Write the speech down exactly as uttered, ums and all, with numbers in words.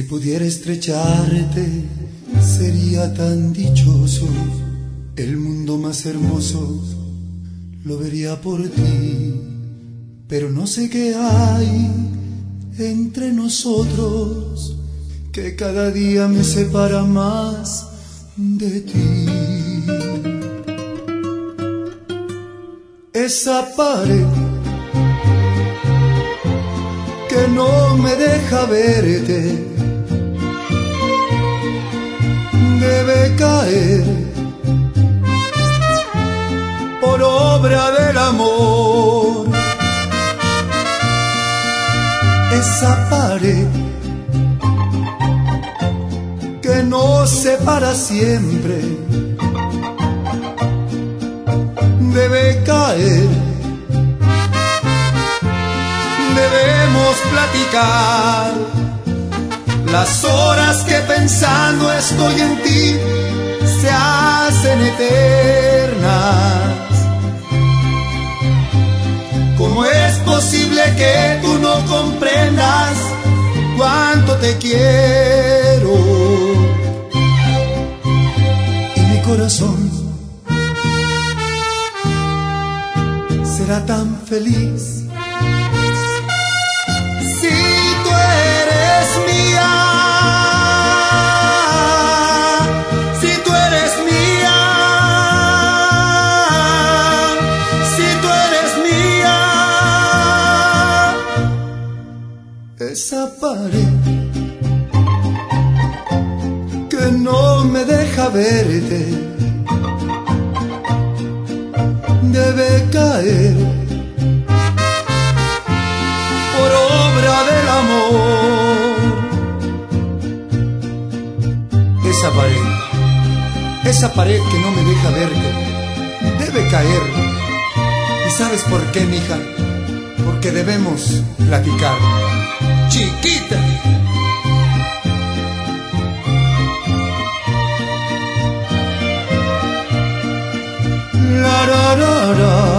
pudiera estrecharte, sería tan dichoso. El mundo más hermoso lo vería por ti. Pero no sé qué hay entre nosotros, que cada día me separa más de ti. Esa pared que no me deja verte debe caer por obra del amor. Esa pared que nos separa siempre debe caer. Debemos platicar las horas que pensando estoy en ti se hacen eternas. ¿Cómo es posible que tú no comprendas cuánto te quiero? Y mi corazón será tan feliz si tú eres mía, si tú eres mía, si tú eres mía. Esa pared que no me deja verte debe caer por obra del amor. Esa pared, esa pared que no me deja verte debe caer. ¿Y sabes por qué, mija? Porque debemos platicar. Chiquita. La, la, la, la.